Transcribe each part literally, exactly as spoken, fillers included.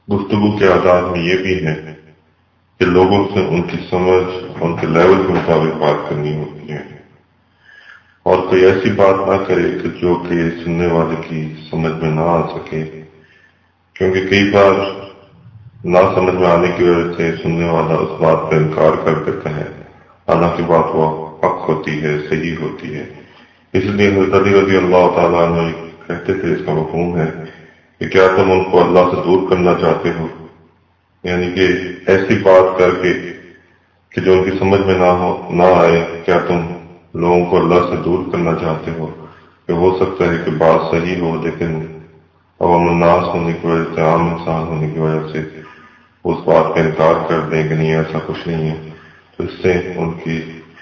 گفتگو کے آداب میں یہ بھی ہے کہ لوگوں سے ان کی سمجھ ان کے لیول کے مطابق بات کرنی ہوتی ہے، اور کوئی ایسی بات نہ کرے کہ جو کہ سننے والے کی سمجھ میں نہ آ سکے، کیونکہ کئی بار نہ سمجھ میں آنے کی وجہ سے سننے والا اس بات کا انکار کر دیتا ہے، حالانکہ بات وہ حق ہوتی ہے، صحیح ہوتی ہے۔ اس لیے حضرت علی رضی اللہ تعالیٰ عنہ کہتے تھے، اس کا مفہوم ہے کہ کیا تم ان کو اللہ سے دور کرنا چاہتے ہو، یعنی کہ ایسی بات کر کے کہ جو ان کی سمجھ میں نہ ہو نہ آئے، کیا تم لوگوں کو اللہ سے دور کرنا چاہتے ہو؟ کہ ہو سکتا ہے کہ بات صحیح ہو، لیکن عوام الناس ہونے کی وجہ سے، عام انسان ہونے کی وجہ سے اس بات کا انکار کر دیں کہ نہیں ایسا کچھ نہیں ہے، تو اس سے ان کی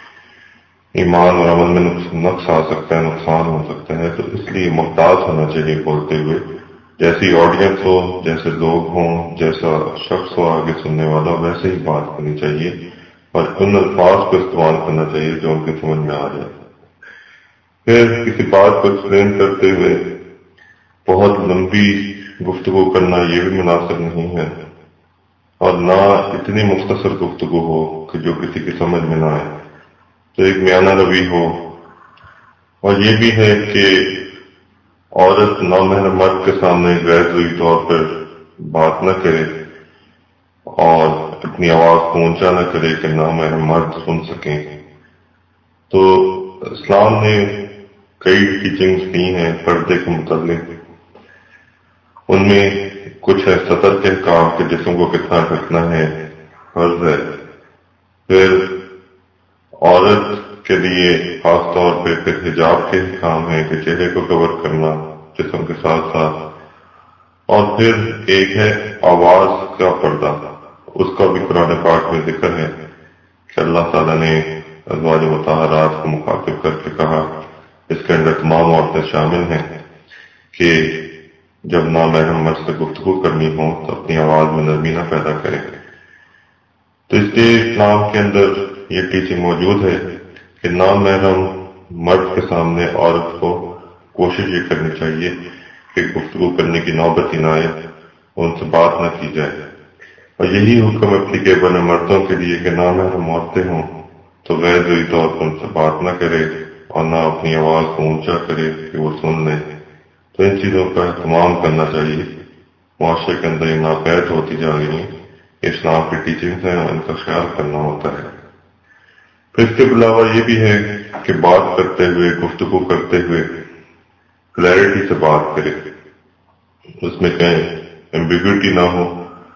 ایمان اور عمل میں نقص آ سکتا ہے، نقصان ہو سکتا ہے۔ تو اس لیے محتاط ہونا چاہیے بولتے ہوئے، جیسی آڈینس ہو، جیسے لوگ ہوں، جیسا شخص ہو آگے سننے والا، ویسے ہی بات کرنی چاہیے اور ان الفاظ کو استعمال کرنا چاہیے جو ان کی سمجھ میں آ جائے۔ پھر کسی بات کو ایکسپلین کرتے ہوئے بہت لمبی گفتگو کرنا یہ بھی مناسب نہیں ہے، اور نہ اتنی مختصر گفتگو ہو کہ جو کسی کی سمجھ میں نہ آئے، تو ایک میانہ روی ہو۔ اور یہ بھی ہے کہ عورت نامحرم مرد کے سامنے غیر ضروری طور پر بات نہ کرے اور اپنی آواز کو اونچا نہ کرے کہ نامحرم مرد سن سکیں۔ تو اسلام نے کئی ٹیچنگز دی ہیں پردے کے متعلق، ان میں کچھ ہے سطر کے احکام کہ جسم کو کتنا ڈھکنا ہے، فرض ہے۔ پھر عورت کے لیے خاص طور پہ پھر حجاب کے احکام ہے کہ چہرے کو کور کرنا جسم کے ساتھ ساتھ، اور پھر ایک ہے آواز کا پردہ، اس کا بھی قرآن پاک میں ذکر ہے کہ اللہ تعالیٰ نے ازواج مطہرات کو مخاطب کر کے کہا، اس کے اندر تمام عورتیں شامل ہیں، کہ جب نامحرم مرد سے گفتگو کرنی ہو تو اپنی آواز میں نرمی نہ پیدا کریں۔ تو اس لیے اسلام کے اندر یہ ٹیچنگ موجود ہے کہ نامحرم مرد کے سامنے عورت کو کوشش یہ کرنی چاہیے کہ گفتگو کرنے کی نوبت ہی نہ آئے، ان سے بات نہ کی جائے۔ اور یہی حکم اپلیکیبل ہے مردوں کے لیے کہ نامحرم عورتیں ہوں تو غیر ضروری طور پر ان سے بات نہ کرے اور نہ اپنی آواز کو اونچا کرے کہ وہ سن لیں۔ تو ان چیزوں کا اہتمام کرنا چاہیے، معاشرے کے اندر یہ ناپید ہوتی جا رہی ہیں، اسلام کی ٹیچنگز ہیں اور ان کا خیال کرنا ہوتا ہے۔ پھر اس کے علاوہ یہ بھی ہے کہ بات کرتے ہوئے، گفتگو کرتے ہوئے کلیئرٹی سے بات کرے، اس میں کہیں ایمبیگوٹی نہ ہو،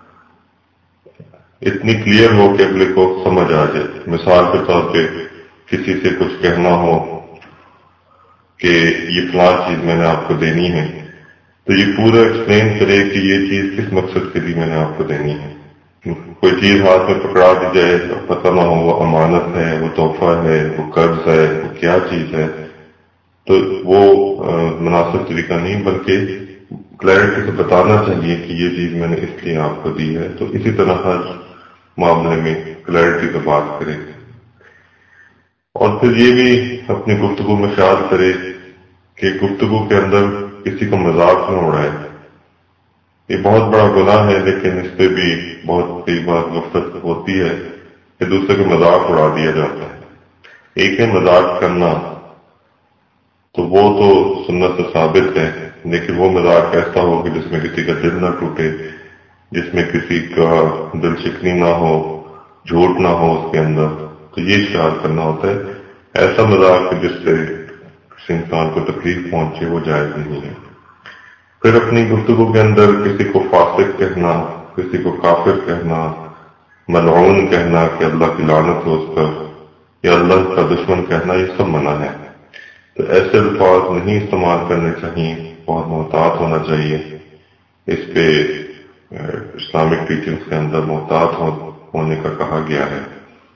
اتنی کلیئر ہو کہ اگلے کو سمجھ آ جائے۔ مثال کے طور پہ کسی سے کچھ کہنا ہو کہ یہ فلاں چیز میں نے آپ کو دینی ہے، تو یہ پورا ایکسپلین کرے کہ یہ چیز کس مقصد کے لیے میں نے آپ کو دینی ہے۔ کوئی چیز ہاتھ میں پکڑا دی جائے تو پتہ نہ ہو وہ امانت ہے، وہ تحفہ ہے، وہ قرض ہے، وہ کیا چیز ہے، تو وہ مناسب طریقہ نہیں، بلکہ کلیئرٹی سے بتانا چاہیے کہ یہ چیز میں نے اس لیے آپ کو دی ہے۔ تو اسی طرح ہر معاملے میں کلیئرٹی سے بات کرے، اور پھر یہ بھی اپنی گفتگو میں خیال کرے کہ گفتگو کے اندر کسی کو مذاق نہ اڑائے۔ یہ بہت بڑا گناہ ہے، لیکن اس پہ بھی بہت کئی بار غفلت ہوتی ہے کہ دوسرے کو مذاق اڑا دیا جاتا ہے۔ ایک ہے مذاق کرنا، تو وہ تو سنت سے ثابت ہے، لیکن وہ مذاق ایسا ہو کہ جس میں کسی کا دل نہ ٹوٹے، جس میں کسی کا دل شکنی نہ ہو، جھوٹ نہ ہو اس کے اندر، تو یہ خیال کرنا ہوتا ہے۔ ایسا مذاق جس سے کسی انسان کو تکلیف پہنچے وہ جائز نہیں ہے۔ پھر اپنی گفتگو کے اندر کسی کو فاسق کہنا، کسی کو کافر کہنا، ملعون کہنا کہ اللہ کی لعنت ہو اس پر، یا اللہ کا دشمن کہنا، یہ سب منع ہے۔ تو ایسے الفاظ نہیں استعمال کرنے چاہیے، بہت محتاط ہونا چاہیے۔ اس پہ اسلامک ٹیچنگز کے اندر محتاط ہونے کا کہا گیا ہے۔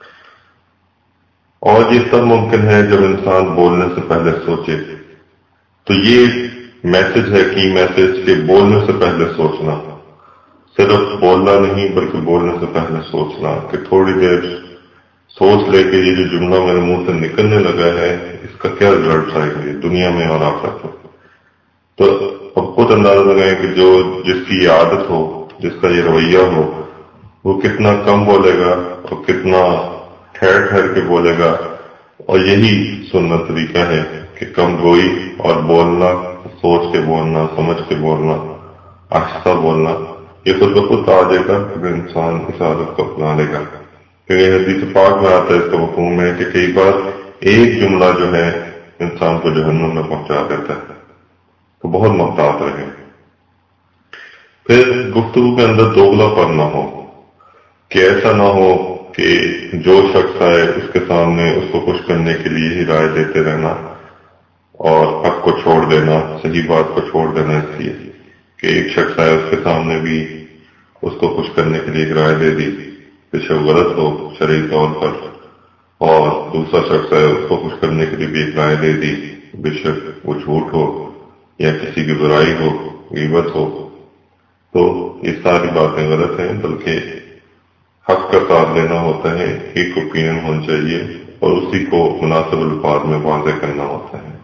اور یہ سب ممکن ہے جب انسان بولنے سے پہلے سوچے۔ تو یہ میسج ہے کہ میسج کے بولنے سے پہلے سوچنا، صرف بولنا نہیں بلکہ بولنے سے پہلے سوچنا، کہ تھوڑی دیر سوچ لے کہ یہ جو جملہ میرے منہ سے نکلنے لگا ہے اس کا کیا رزلٹ آئے گا دنیا میں اور آخرت میں۔ تو اب خود اندازہ لگائیں کہ جو جس کی یہ عادت ہو جس کا یہ رویہ ہو وہ کتنا کم بولے گا اور کتنا ٹھہر ٹھہر کے بولے گا، اور یہی سننا طریقہ ہے کہ کم گوئی اور بولنا، سوچ کے بولنا، سمجھ کے بولنا، آہستہ بولنا، یہ خود بخود آ جائے گا اگر انسان اس عادت کو اپنا لے گا. کیونکہ حدیث پاک میں آتا ہے، اس کا مفہوم ہے کہ کئی بار ایک جملہ جو ہے انسان کو جہنم میں پہنچا دیتا ہے، تو بہت محتاط رہے. پھر گفتگو کے اندر دوگلا پر نہ ہو، کہ ایسا نہ ہو کہ جو شخص آئے اس کے سامنے اس کو خوش کرنے کے لیے ہی رائے دیتے رہنا اور حق کو چھوڑ دینا، صحیح بات کو چھوڑ دینا، اس لیے کہ ایک شخص آئے اس کے سامنے بھی اس کو خوش کرنے کے لیے ایک رائے دے دی، بے شک غلط ہو شرعی طور پر، اور دوسرا شخص ہے اس کو خوش کرنے کے لیے بھی ایک رائے دے دی، بے شک وہ جھوٹ ہو یا کسی کی برائی ہو، غیبت ہو. تو یہ ساری باتیں غلط ہیں، بلکہ حق کا ساتھ دینا ہوتا ہے، ایک اوپینین ہونا چاہیے اور اسی کو مناسب الفاظ میں واضح کرنا ہوتا ہے.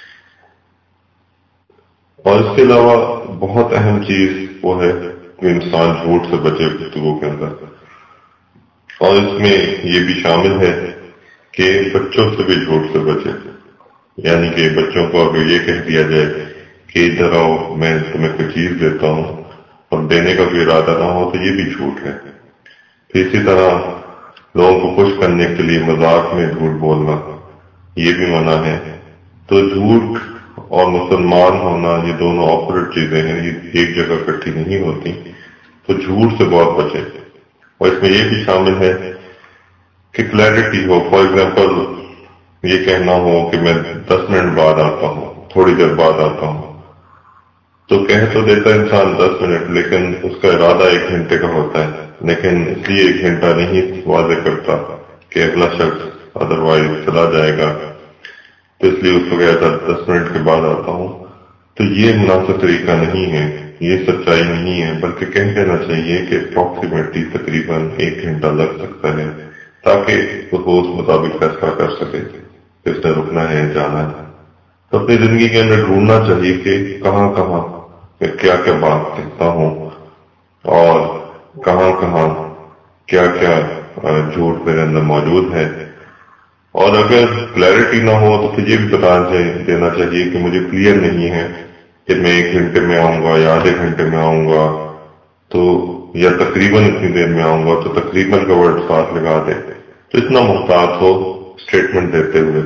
اور اس کے علاوہ بہت اہم چیز وہ ہے کہ انسان جھوٹ سے بچے گفتگو کے اندر، اور اس میں یہ بھی شامل ہے کہ بچوں سے بھی جھوٹ سے بچے. یعنی کہ بچوں کو اگر یہ کہہ دیا جائے کہ ادھر آؤ میں تمہیں کوئی چیز دیتا ہوں اور دینے کا کوئی ارادہ نہ ہو، تو یہ بھی جھوٹ ہے. اسی طرح لوگوں کو خوش کرنے کے لیے مذاق میں جھوٹ بولنا یہ بھی منع ہے. تو جھوٹ اور مسلمان ہونا یہ دونوں اپوزٹ چیزیں ہیں، یہ ایک جگہ اکٹھی نہیں ہوتی. تو جھوٹ سے بہت بچے. اور اس میں یہ بھی شامل ہے کہ کلیئرٹی ہو. فار ایگزامپل یہ کہنا ہو کہ میں دس منٹ بعد آتا ہوں، تھوڑی دیر بعد آتا ہوں، تو کہہ تو دیتا انسان دس منٹ، لیکن اس کا ارادہ ایک گھنٹے کا ہوتا ہے، لیکن اس لیے ایک گھنٹہ نہیں واضح کرتا کہ اگلا شخص ادروائز چلا جائے گا، تو اس لیے اس کو کہتا دس منٹ کے بعد آتا ہوں. تو یہ مناسب طریقہ نہیں ہے، یہ سچائی نہیں ہے، بلکہ کہہ دینا چاہیے کہ اپروکسیمیٹلی تقریباً ایک گھنٹہ لگ سکتا ہے، تاکہ وہ اس مطابق فیصلہ کر سکے کہ اس نے رکنا ہے جانا ہے. تو اپنی زندگی کے اندر ڈھونڈنا چاہیے کہ کہاں کہاں میں کیا کیا بات کہتا ہوں اور کہاں کہاں کیا کیا جھوٹ میرے اندر موجود ہے. اور اگر کلیئرٹی نہ ہو تو پھر یہ بھی بتا دینا چاہیے کہ مجھے کلیئر نہیں ہے کہ میں ایک گھنٹے میں آؤں گا یا آدھے گھنٹے میں آؤں گا، تو یا تقریباً اتنی دیر میں آؤں گا، تو تقریباً کا ورڈ ساتھ لگا دے. تو اتنا محتاط ہو اسٹیٹمنٹ دیتے ہوئے.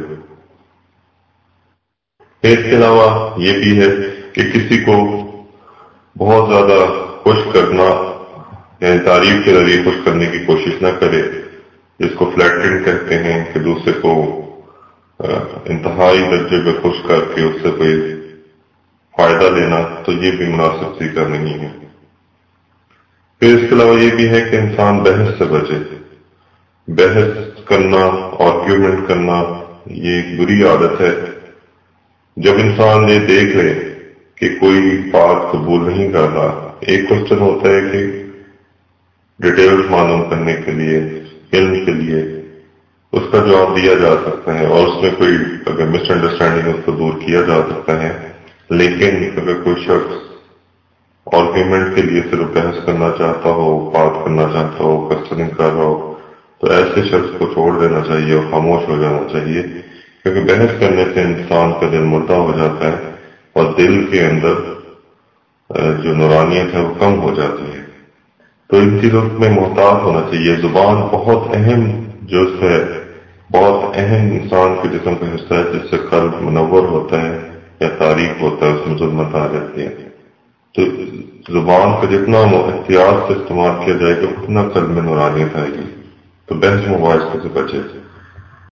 اس کے علاوہ یہ بھی ہے کہ کسی کو بہت زیادہ خوش کرنا، یعنی تعریف کے ذریعے خوش کرنے کی کوشش نہ کرے، جس کو فلیٹرنگ کہتے ہیں، کہ دوسرے کو انتہائی درجے پہ خوش کر کے اس سے کوئی فائدہ لینا، تو یہ بھی مناسب طریقہ نہیں ہے. پھر اس کے علاوہ یہ بھی ہے کہ انسان بحث سے بچے. بحث کرنا، آرگیومنٹ کرنا یہ ایک بری عادت ہے. جب انسان یہ دیکھ لے کہ کوئی بات قبول نہیں کر رہا، ایک کوشچن ہوتا ہے کہ ڈیٹیلز معلوم کرنے کے لیے، علم کے لیے اس کا جواب دیا جا سکتا ہے، اور اس میں کوئی اگر مس انڈرسٹینڈنگ اس کو دور کیا جا سکتا ہے. لیکن اگر کوئی شخص آرگیومنٹ کے لیے صرف بحث کرنا چاہتا ہو، بات کرنا چاہتا ہو، کوشچننگ کر رہا ہو، تو ایسے شخص کو چھوڑ دینا چاہیے اور خاموش ہو جانا چاہیے. کیونکہ بحث کرنے سے انسان کا دل مردہ ہو جاتا ہے اور دل کے اندر جو نورانیت ہے وہ کم ہو جاتی ہے. تو ان چیزوں میں محتاط ہونا چاہیے. زبان بہت اہم جز ہے، بہت اہم انسان کے جسم کا حصہ ہے، جس سے قلب منور ہوتا ہے یا تاریخ ہوتا ہے، اس میں ظلمت آ جاتی ہے. تو زبان کا جتنا احتیاط سے استعمال کیا جائے گا اتنا قلب میں نورانیت آئے گی. تو بحث مباحثے سے بچے.